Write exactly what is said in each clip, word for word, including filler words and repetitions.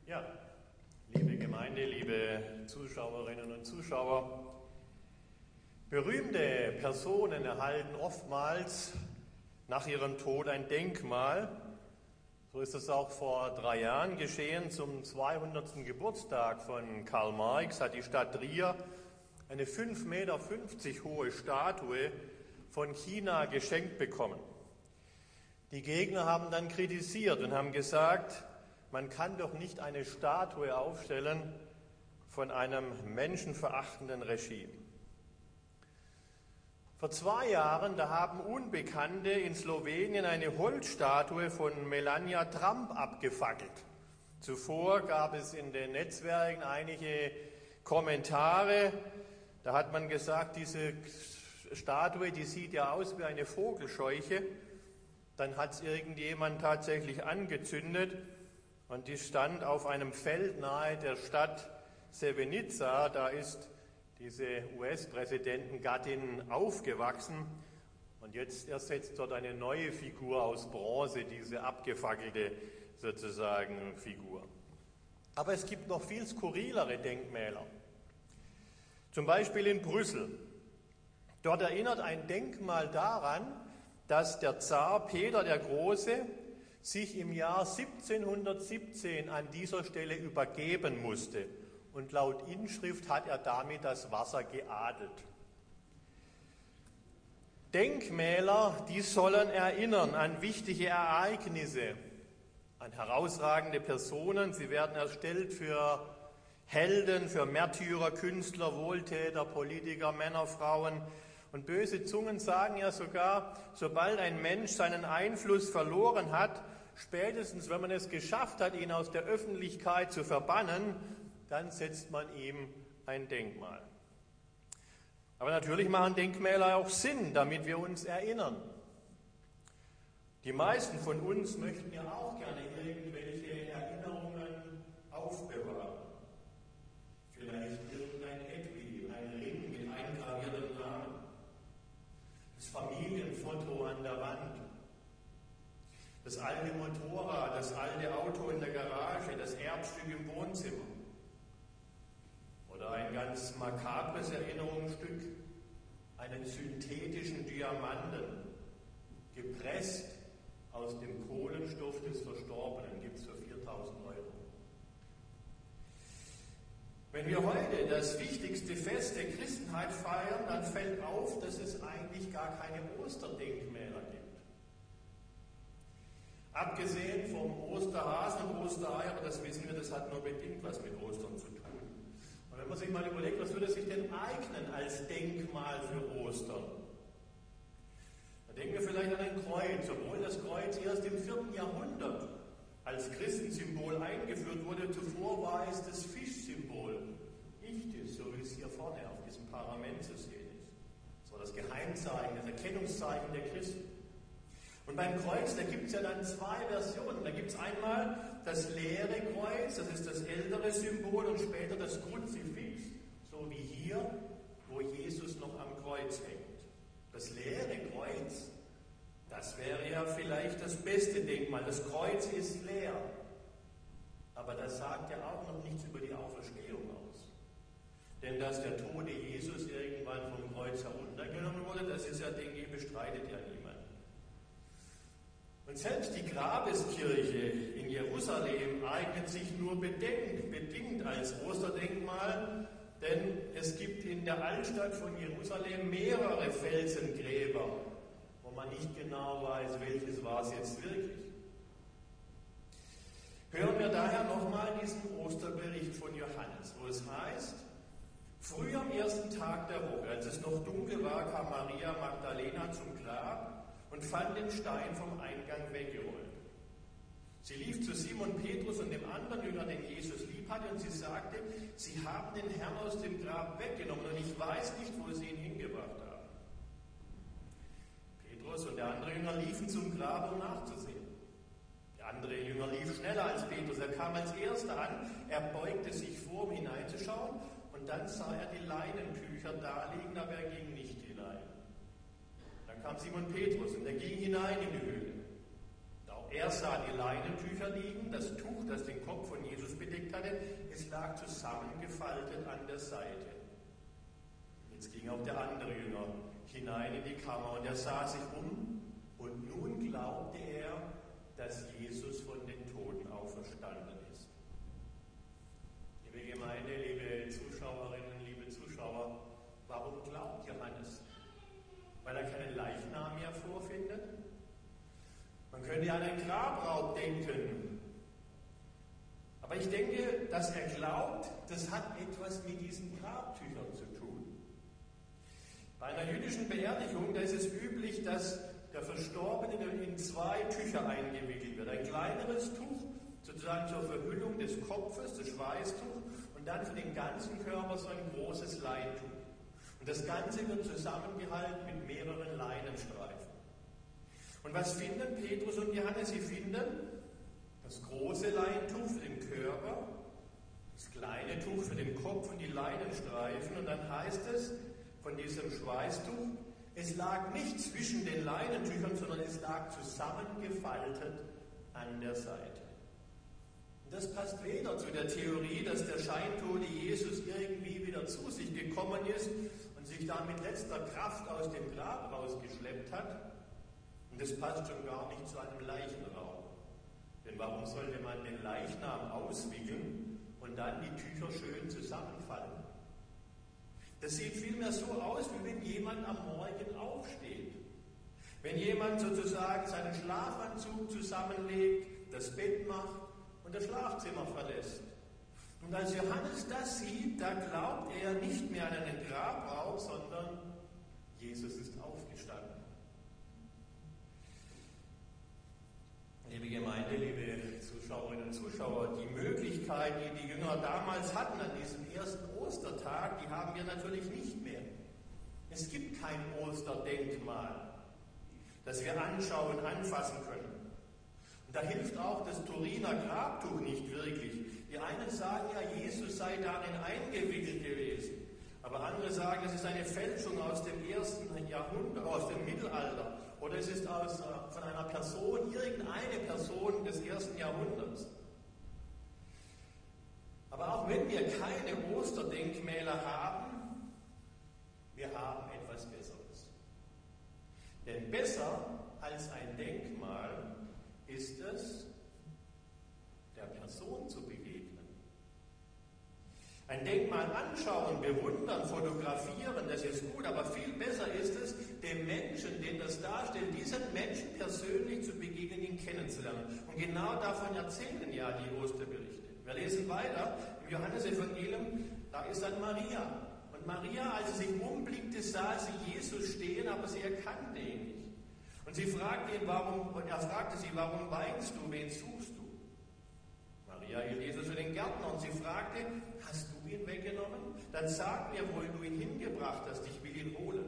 Ja, liebe Gemeinde, liebe Zuschauerinnen und Zuschauer, berühmte Personen erhalten oftmals nach ihrem Tod ein Denkmal. So ist es auch vor drei Jahren geschehen. Zum zweihundertsten Geburtstag von Karl Marx hat die Stadt Trier eine fünf Meter fünfzig hohe Statue von China geschenkt bekommen. Die Gegner haben dann kritisiert und haben gesagt, man kann doch nicht eine Statue aufstellen von einem menschenverachtenden Regime. Vor zwei Jahren, da haben Unbekannte in Slowenien eine Holzstatue von Melania Trump abgefackelt. Zuvor gab es in den Netzwerken einige Kommentare. Da hat man gesagt, diese Statue, die sieht ja aus wie eine Vogelscheuche. Dann hat es irgendjemand tatsächlich angezündet und die stand auf einem Feld nahe der Stadt Srebrenica. Da ist diese U S-Präsidentengattin aufgewachsen und jetzt ersetzt dort eine neue Figur aus Bronze, diese abgefackelte sozusagen Figur. Aber es gibt noch viel skurrilere Denkmäler. Zum Beispiel in Brüssel. Dort erinnert ein Denkmal daran, dass der Zar Peter der Große sich im Jahr siebzehnhundertsiebzehn an dieser Stelle übergeben musste. Und laut Inschrift hat er damit das Wasser geadelt. Denkmäler, die sollen erinnern an wichtige Ereignisse, an herausragende Personen. Sie werden erstellt für Helden, für Märtyrer, Künstler, Wohltäter, Politiker, Männer, Frauen. Und böse Zungen sagen ja sogar, sobald ein Mensch seinen Einfluss verloren hat, spätestens wenn man es geschafft hat, ihn aus der Öffentlichkeit zu verbannen, dann setzt man ihm ein Denkmal. Aber natürlich machen Denkmäler auch Sinn, damit wir uns erinnern. Die meisten von uns möchten ja auch gerne irgendwelche Erinnerungen aufbewahren. Vielleicht irgendein Etui, ein Ring mit eingraviertem Namen, das Familienfoto an der Wand, das alte Motorrad, das alte Auto in der Garage, das Erbstück im Wohnzimmer. Oder ein ganz makabres Erinnerungsstück, einen synthetischen Diamanten, gepresst aus dem Kohlenstoff des Verstorbenen, gibt es für viertausend Euro. Wenn wir heute das wichtigste Fest der Christenheit feiern, dann fällt auf, dass es eigentlich gar keine Osterdenkmäler gibt. Abgesehen vom Osterhasen und Osterei, aber das wissen wir, das hat nur bedingt was mit Ostern zu tun. Und wenn man sich mal überlegt, was würde sich denn eignen als Denkmal für Ostern? Da denken wir vielleicht an ein Kreuz, obwohl das Kreuz erst im vierten Jahrhundert als Christensymbol eingeführt wurde. Zuvor war es das Fischsymbol, Ichthys, so wie es hier vorne auf diesem Parament zu sehen ist. Das war das Geheimzeichen, das Erkennungszeichen der Christen. Und beim Kreuz, da gibt es ja dann zwei Versionen. Da gibt es einmal das leere Kreuz, das ist das ältere Symbol, und später das Kruzifix, so wie hier, wo Jesus noch am Kreuz hängt. Das leere Kreuz, das wäre ja vielleicht das beste Denkmal. Das Kreuz ist leer. Aber das sagt ja auch noch nichts über die Auferstehung aus. Denn dass der tote Jesus irgendwann vom Kreuz heruntergenommen wurde, das ist ja, denke ich, bestreitet ja niemand. Und selbst die Grabeskirche in Jerusalem eignet sich nur bedingt, bedingt als Osterdenkmal, denn es gibt in der Altstadt von Jerusalem mehrere Felsengräber, wo man nicht genau weiß, welches war es jetzt wirklich. Hören wir daher nochmal diesen Osterbericht von Johannes, wo es heißt, früh am ersten Tag der Woche, als es noch dunkel war, kam Maria Magdalena zum Grab und fand den Stein vom Eingang weggerollt. Sie lief zu Simon Petrus und dem anderen Jünger, den Jesus lieb hatte, und sie sagte, sie haben den Herrn aus dem Grab weggenommen und ich weiß nicht, wo sie ihn hingebracht haben. Petrus und der andere Jünger liefen zum Grab, um nachzusehen. Der andere Jünger lief schneller als Petrus, er kam als Erster an, er beugte sich vor, um hineinzuschauen, und dann sah er die Leinentücher da liegen, aber er ging nicht hinein. Dann kam Simon Petrus und er ging hinein in die Höhle. Auch er sah die Leinentücher liegen, das Tuch, das den Kopf von Jesus bedeckt lag zusammengefaltet an der Seite. Jetzt ging auch der andere Jünger hinein in die Kammer und er sah sich um und nun glaubte er, dass Jesus von den Toten auferstanden ist. Liebe Gemeinde, liebe Zuschauerinnen, liebe Zuschauer, warum glaubt Johannes? Weil er keinen Leichnam mehr vorfindet? Man könnte an einen Grabraub denken. Aber ich denke, dass er glaubt, das hat etwas mit diesen Grabtüchern zu tun. Bei einer jüdischen Beerdigung, da ist es üblich, dass der Verstorbene in zwei Tücher eingewickelt wird. Ein kleineres Tuch, sozusagen zur Verhüllung des Kopfes, das Schweißtuch, und dann für den ganzen Körper so ein großes Leintuch. Und das Ganze wird zusammengehalten mit mehreren Leinenstreifen. Und was finden Petrus und Johannes? Sie finden das große Leintuch für den Körper, das kleine Tuch für den Kopf und die Leinenstreifen. Und dann heißt es von diesem Schweißtuch, es lag nicht zwischen den Leinentüchern, sondern es lag zusammengefaltet an der Seite. Und das passt weder zu der Theorie, dass der scheintote Jesus irgendwie wieder zu sich gekommen ist und sich da mit letzter Kraft aus dem Grab rausgeschleppt hat. Und das passt schon gar nicht zu einem Leichenraub. Denn warum sollte man den Leichnam auswickeln und dann die Tücher schön zusammenfalten? Das sieht vielmehr so aus, wie wenn jemand am Morgen aufsteht. Wenn jemand sozusagen seinen Schlafanzug zusammenlegt, das Bett macht und das Schlafzimmer verlässt. Und als Johannes das sieht, da glaubt er nicht mehr an einen Grabraub, sondern Jesus ist aufgestanden. Liebe Gemeinde, liebe Zuschauerinnen und Zuschauer, die Möglichkeit, die die Jünger damals hatten an diesem ersten Ostertag, die haben wir natürlich nicht mehr. Es gibt kein Osterdenkmal, das wir anschauen, anfassen können. Und da hilft auch das Turiner Grabtuch nicht wirklich. Die einen sagen ja, Jesus sei darin eingewickelt gewesen. Aber andere sagen, es ist eine Fälschung aus dem ersten Jahrhundert, aus dem Mittelalter. Oder es ist aus, von einer Person, irgendeine Person des ersten Jahrhunderts. Aber auch wenn wir keine Osterdenkmäler haben, wir haben etwas Besseres. Denn besser als ein Denkmal ist es, der Person zu begegnen. Ein Denkmal anschauen, bewundern, fotografieren, das ist gut, aber viel besser ist es, dem Menschen, den das darstellt, diesen Menschen persönlich zu begegnen, ihn kennenzulernen. Und genau davon erzählen ja die Osterberichte. Wir lesen weiter im Johannesevangelium, da ist dann Maria. Und Maria, als sie sich umblickte, sah sie Jesus stehen, aber sie erkannte ihn nicht. Und sie fragte ihn, warum, und er fragte sie, warum weinst du, wen suchst du? Maria hielt Jesus für den Gärtner und sie fragte, hast du ihn weggenommen? Dann sag mir, wo du ihn hingebracht hast, ich will ihn holen.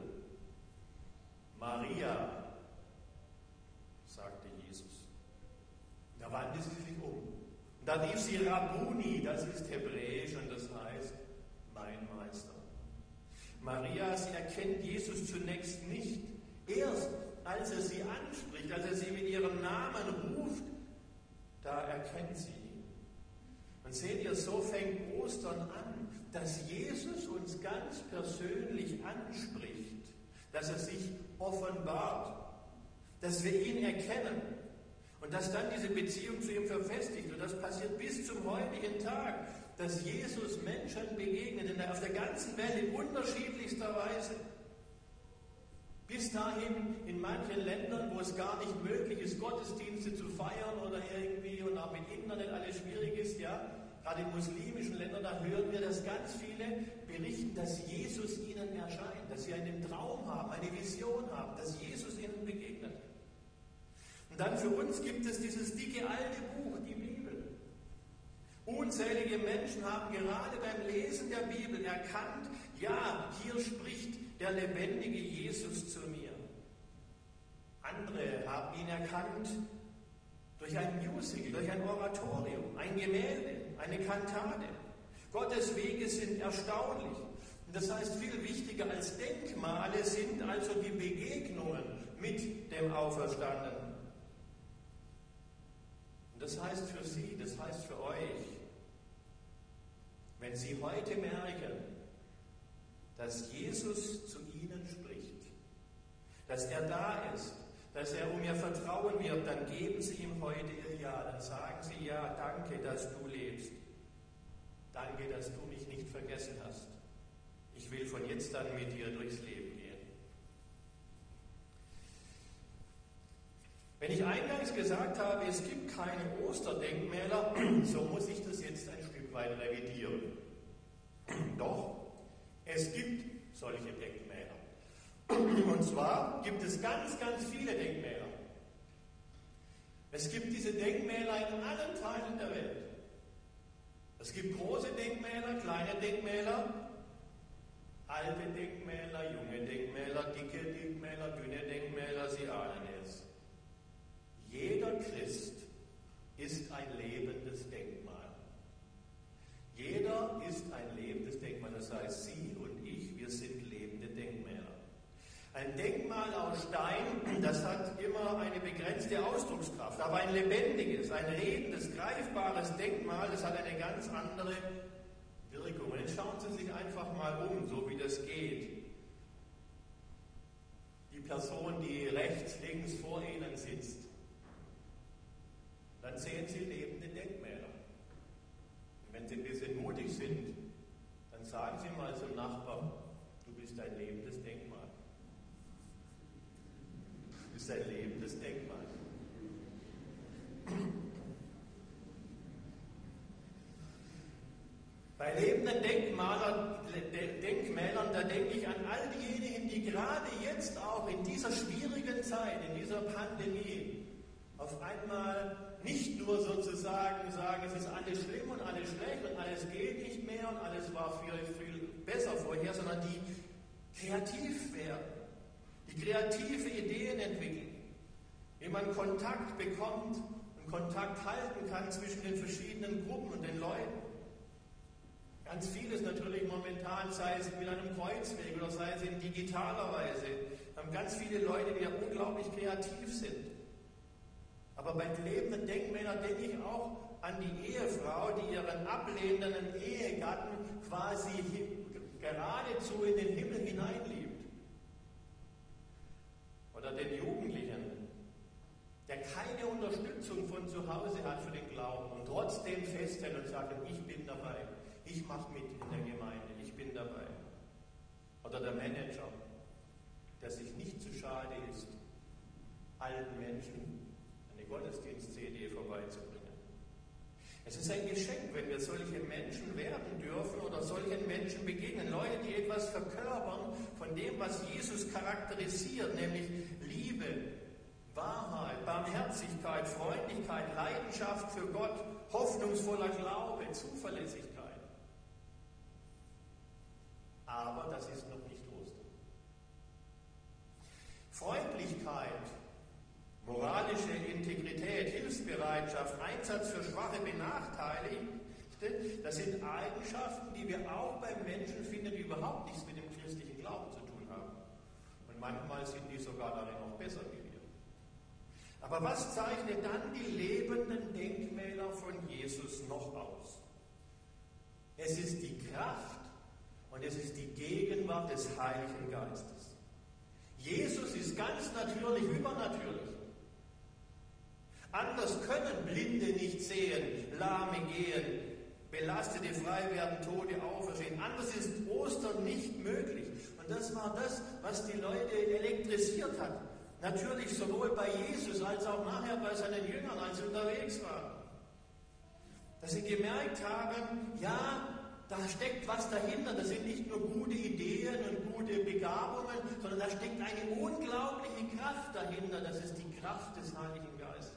Maria, sagte Jesus. Da wandte sie sich um. Und da rief sie Rabbuni, das ist hebräisch und das heißt mein Meister. Maria, sie erkennt Jesus zunächst nicht. Erst als er sie anspricht, als er sie mit ihrem Namen ruft, da erkennt sie ihn. Und seht ihr, so fängt Ostern an, dass Jesus uns ganz persönlich anspricht, dass er sich offenbart, dass wir ihn erkennen und dass dann diese Beziehung zu ihm verfestigt. Und das passiert bis zum heutigen Tag, dass Jesus Menschen begegnet, in der, auf der ganzen Welt in unterschiedlichster Weise. Bis dahin in manchen Ländern, wo es gar nicht möglich ist, Gottesdienste zu feiern oder irgendwie und auch mit Internet alles schwierig ist, ja, gerade in muslimischen Ländern, da hören wir, dass ganz viele berichten, dass Jesus ihnen erscheint, dass sie einen Traum haben, eine Vision haben, dass Jesus ihnen begegnet. Und dann für uns gibt es dieses dicke alte Buch, die Bibel. Unzählige Menschen haben gerade beim Lesen der Bibel erkannt, ja, hier spricht der lebendige Jesus zu mir. Andere haben ihn erkannt durch ein Musical, durch ein Oratorium, ein Gemälde, eine Kantate. Gottes Wege sind erstaunlich. Und das heißt, viel wichtiger als Denkmale sind also die Begegnungen mit dem Auferstandenen. Und das heißt für Sie, das heißt für euch, wenn Sie heute merken, dass Jesus zu Ihnen spricht, dass er da ist, dass er um Ihr Vertrauen wirbt, dann geben Sie ihm heute Ihr Ja. Dann sagen Sie: Ja, danke, dass du lebst. Danke, dass du mich nicht vergessen hast. Ich will von jetzt an mit dir durchs Leben gehen. Wenn ich eingangs gesagt habe, es gibt keine Osterdenkmäler, so muss ich das jetzt ein Stück weit revidieren. Doch, es gibt solche Denkmäler. Und zwar gibt es ganz, ganz viele Denkmäler. Es gibt diese Denkmäler in allen Teilen der Welt. Es gibt große Denkmäler, kleine Denkmäler, alte Denkmäler, junge Denkmäler, dicke Denkmäler, dünne Denkmäler, Sie ahnen es. Jeder Christ ist ein lebendes Denkmal. Jeder ist ein lebendes Denkmal. Das heißt, Sie und ich, wir sind lebende Denkmäler. Ein Denkmal aus Stein, das hat immer eine begrenzte Ausdruckskraft. Aber ein lebendiges, ein lebendes, greifbares Denkmal, das hat eine ganz andere Wirkung. Und jetzt schauen Sie sich einfach mal um, so wie das geht. Die Person, die rechts, links vor Ihnen sitzt. Dann sehen Sie lebende Denkmäler. Und wenn Sie ein bisschen mutig sind, dann sagen Sie mal zum Nachbarn: Du bist ein lebendes Denkmal. Du bist ein lebendes Denkmal. Bei lebenden Denkmalern, Denkmälern, da denke ich an all diejenigen, die gerade jetzt auch in dieser schwierigen Zeit, in dieser Pandemie, auf einmal nicht nur sozusagen sagen, es ist alles schlimm und alles schlecht und alles geht nicht mehr und alles war viel, viel besser vorher, sondern die kreativ werden, die kreative Ideen entwickeln, wie man Kontakt bekommt und Kontakt halten kann zwischen den verschiedenen Gruppen und den Leuten. Ganz vieles natürlich momentan, sei es mit einem Kreuzweg oder sei es in digitaler Weise, haben ganz viele Leute, die ja unglaublich kreativ sind. Aber bei lebenden Denkmälern denke ich auch an die Ehefrau, die ihren ablehnenden Ehegatten quasi geradezu in den Himmel hineinliebt. Oder den Jugendlichen, der keine Unterstützung von zu Hause hat für den Glauben und trotzdem festhält und sagt: Ich bin dabei, ich mache mit in der Gemeinde, ich bin dabei. Oder der Manager, der sich nicht zu schade ist, alten Menschen Gottesdienst-C D vorbeizubringen. Es ist ein Geschenk, wenn wir solche Menschen werden dürfen oder solchen Menschen begegnen. Leute, die etwas verkörpern von dem, was Jesus charakterisiert, nämlich Liebe, Wahrheit, Barmherzigkeit, Freundlichkeit, Leidenschaft für Gott, hoffnungsvoller Glaube, Zuverlässigkeit. Aber das ist noch nicht Ostern. Freundlichkeit, moralische Integrität, Hilfsbereitschaft, Einsatz für schwache Benachteiligte, das sind Eigenschaften, die wir auch beim Menschen finden, die überhaupt nichts mit dem christlichen Glauben zu tun haben. Und manchmal sind die sogar darin noch besser wie wir. Aber was zeichnet dann die lebenden Denkmäler von Jesus noch aus? Es ist die Kraft und es ist die Gegenwart des Heiligen Geistes. Jesus ist ganz natürlich übernatürlich. Anders können Blinde nicht sehen, Lahme gehen, Belastete frei werden, Tote auferstehen. Anders ist Ostern nicht möglich. Und das war das, was die Leute elektrisiert hat. Natürlich sowohl bei Jesus als auch nachher bei seinen Jüngern, als sie unterwegs waren. Dass sie gemerkt haben, ja, da steckt was dahinter. Das sind nicht nur gute Ideen und gute Begabungen, sondern da steckt eine unglaubliche Kraft dahinter. Das ist die Kraft des Heiligen Geistes.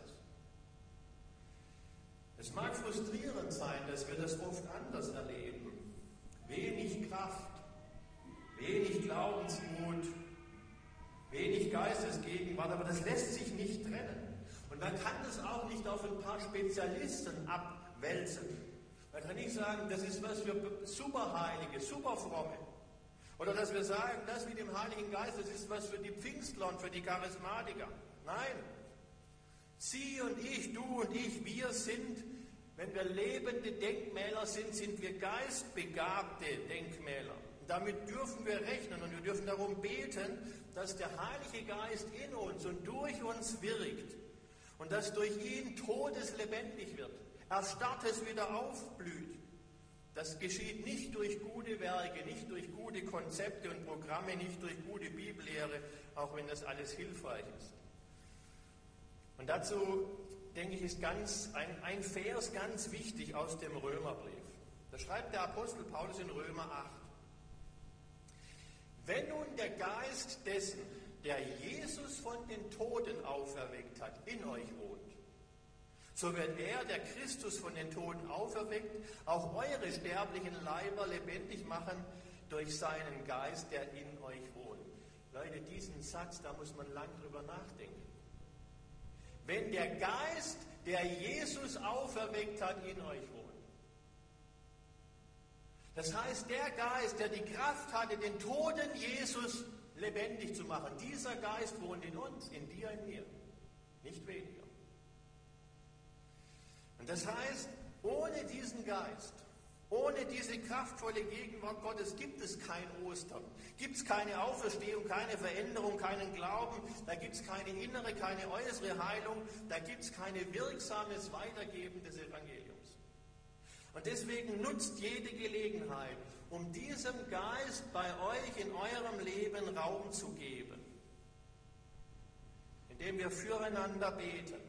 Es mag frustrierend sein, dass wir das oft anders erleben. Wenig Kraft, wenig Glaubensmut, wenig Geistesgegenwart, aber das lässt sich nicht trennen. Und man kann das auch nicht auf ein paar Spezialisten abwälzen. Man kann nicht sagen, das ist was für Superheilige, Superfromme. Oder dass wir sagen, das mit dem Heiligen Geist, das ist was für die Pfingstler und für die Charismatiker. Nein. Sie und ich, du und ich, wir sind Wenn wir lebende Denkmäler sind, sind wir geistbegabte Denkmäler. Und damit dürfen wir rechnen und wir dürfen darum beten, dass der Heilige Geist in uns und durch uns wirkt und dass durch ihn Todes lebendig wird, Erstarrtes wieder aufblüht. Das geschieht nicht durch gute Werke, nicht durch gute Konzepte und Programme, nicht durch gute Bibellehre, auch wenn das alles hilfreich ist. Und dazu, denke ich, ist ganz, ein, ein Vers ganz wichtig aus dem Römerbrief. Da schreibt der Apostel Paulus in Römer acht. Wenn nun der Geist dessen, der Jesus von den Toten auferweckt hat, in euch wohnt, so wird er, der Christus von den Toten auferweckt, auch eure sterblichen Leiber lebendig machen durch seinen Geist, der in euch wohnt. Leute, diesen Satz, da muss man lang drüber nachdenken. Wenn der Geist, der Jesus auferweckt hat, in euch wohnt. Das heißt, der Geist, der die Kraft hatte, den toten Jesus lebendig zu machen, dieser Geist wohnt in uns, in dir, in mir. Nicht weniger. Und das heißt, ohne diesen Geist, ohne diese kraftvolle Gegenwart Gottes gibt es kein Ostern, gibt es keine Auferstehung, keine Veränderung, keinen Glauben, da gibt es keine innere, keine äußere Heilung, da gibt es kein wirksames Weitergeben des Evangeliums. Und deswegen nutzt jede Gelegenheit, um diesem Geist bei euch in eurem Leben Raum zu geben, indem wir füreinander beten,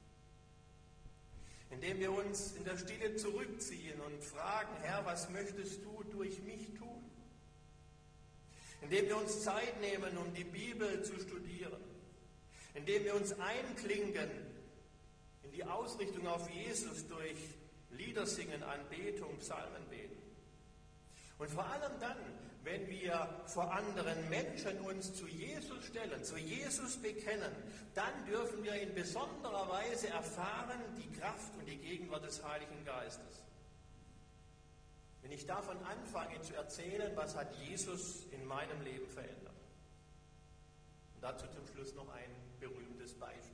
indem wir uns in der Stille zurückziehen und fragen, Herr, was möchtest du durch mich tun? Indem wir uns Zeit nehmen, um die Bibel zu studieren, indem wir uns einklinken in die Ausrichtung auf Jesus durch Liedersingen, Anbetung, Psalmen beten. Und vor allem dann, wenn wir vor anderen Menschen uns zu Jesus stellen, zu Jesus bekennen, dann dürfen wir in besonderer Weise erfahren die Kraft und die Gegenwart des Heiligen Geistes. Wenn ich davon anfange zu erzählen, was hat Jesus in meinem Leben verändert. Und dazu zum Schluss noch ein berühmtes Beispiel.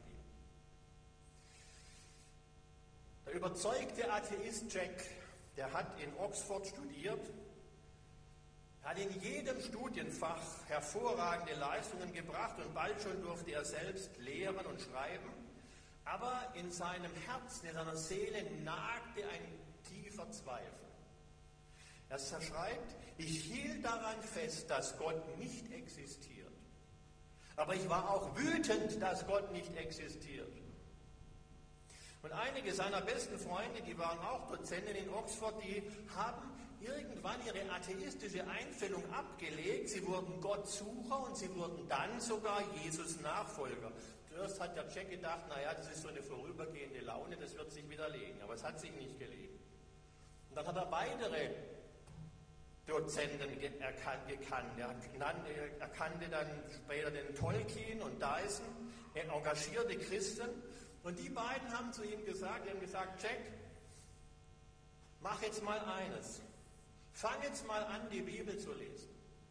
Der überzeugte Atheist Jack, der hat in Oxford studiert, hat in jedem Studienfach hervorragende Leistungen gebracht und bald schon durfte er selbst lehren und schreiben. Aber in seinem Herzen, in seiner Seele nagte ein tiefer Zweifel. Er schreibt, ich hielt daran fest, dass Gott nicht existiert. Aber ich war auch wütend, dass Gott nicht existiert. Und einige seiner besten Freunde, die waren auch Dozenten in Oxford, die haben irgendwann ihre atheistische Einstellung abgelegt. Sie wurden Gottsucher und sie wurden dann sogar Jesus Nachfolger. Zuerst hat der Jack gedacht, naja, das ist so eine vorübergehende Laune, das wird sich wieder legen. Aber es hat sich nicht gelegt. Und dann hat er weitere Dozenten erkannt, gekannt. Er, nannte, er kannte dann später den Tolkien und Dyson, er engagierte Christen. Und die beiden haben zu ihm gesagt, die haben gesagt, Jack, mach jetzt mal eines. Fang jetzt mal an, die Bibel zu lesen.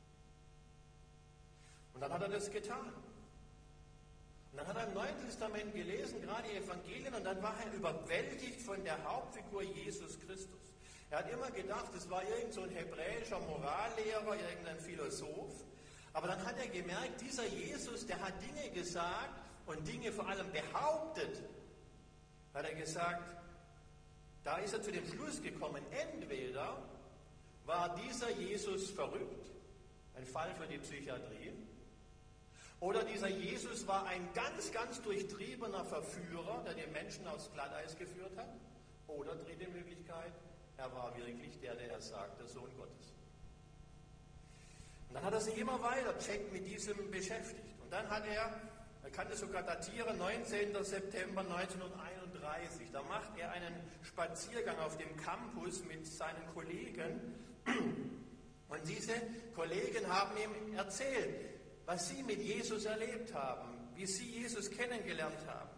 Und dann hat er das getan. Und dann hat er im Neuen Testament gelesen, gerade die Evangelien, und dann war er überwältigt von der Hauptfigur Jesus Christus. Er hat immer gedacht, es war irgend so ein hebräischer Morallehrer, irgendein Philosoph. Aber dann hat er gemerkt, dieser Jesus, der hat Dinge gesagt und Dinge vor allem behauptet. Hat er gesagt, da ist er zu dem Schluss gekommen, entweder war dieser Jesus verrückt, ein Fall für die Psychiatrie, oder dieser Jesus war ein ganz, ganz durchtriebener Verführer, der den Menschen aufs Glatteis geführt hat, oder dritte Möglichkeit, er war wirklich der, der er sagt, der Sohn Gottes. Und dann hat er sich immer weiter Jack mit diesem beschäftigt. Und dann hat er, er kann das sogar datieren, neunzehnten September neunzehnhunderteinunddreißig, da macht er einen Spaziergang auf dem Campus mit seinen Kollegen. Und diese Kollegen haben ihm erzählt, was sie mit Jesus erlebt haben, wie sie Jesus kennengelernt haben.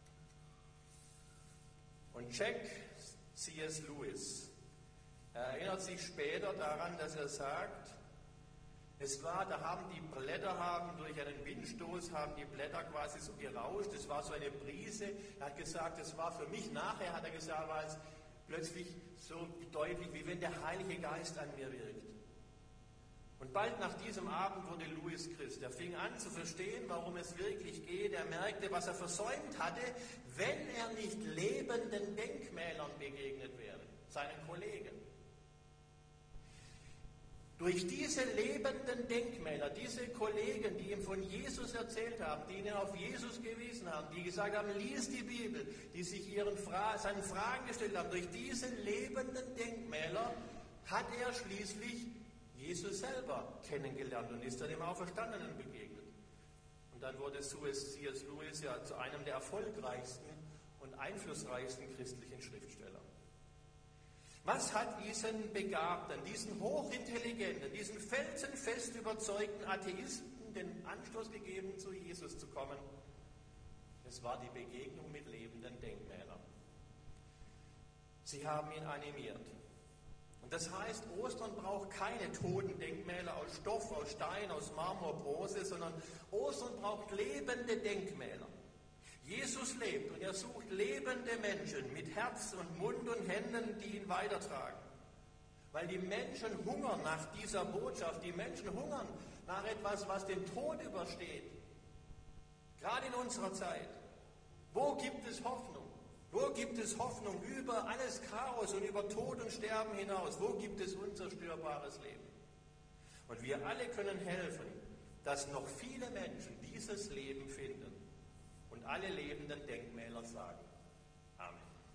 Und Jack C S Lewis erinnert sich später daran, dass er sagt, es war, da haben die Blätter haben durch einen Windstoß, haben die Blätter quasi so gerauscht, es war so eine Brise. Er hat gesagt, es war für mich nachher, hat er gesagt, war es plötzlich so deutlich, wie wenn der Heilige Geist an mir wirkt. Und bald nach diesem Abend wurde Louis Christ. Er fing an zu verstehen, worum es wirklich geht. Er merkte, was er versäumt hatte, wenn er nicht lebenden Denkmälern begegnet wäre, seinen Kollegen. Durch diese lebenden Denkmäler, diese Kollegen, die ihm von Jesus erzählt haben, die ihn auf Jesus gewiesen haben, die gesagt haben, lies die Bibel, die sich ihren Fra- seinen Fragen gestellt haben, durch diese lebenden Denkmäler hat er schließlich Jesus selber kennengelernt und ist dann dem Auferstandenen begegnet. Und dann wurde C S Lewis ja zu einem der erfolgreichsten und einflussreichsten christlichen Schriftsteller. Was hat diesen Begabten, diesen hochintelligenten, diesen felsenfest überzeugten Atheisten den Anstoß gegeben, zu Jesus zu kommen? Es war die Begegnung mit lebenden Denkmälern. Sie haben ihn animiert. Und das heißt, Ostern braucht keine toten Denkmäler aus Stoff, aus Stein, aus Marmor, Bronze, sondern Ostern braucht lebende Denkmäler. Jesus lebt und er sucht lebende Menschen mit Herz und Mund und Händen, die ihn weitertragen. Weil die Menschen hungern nach dieser Botschaft, die Menschen hungern nach etwas, was den Tod übersteht. Gerade in unserer Zeit. Wo gibt es Hoffnung? Wo gibt es Hoffnung über alles Chaos und über Tod und Sterben hinaus? Wo gibt es unzerstörbares Leben? Und wir alle können helfen, dass noch viele Menschen dieses Leben finden und alle lebenden Denkmäler sagen,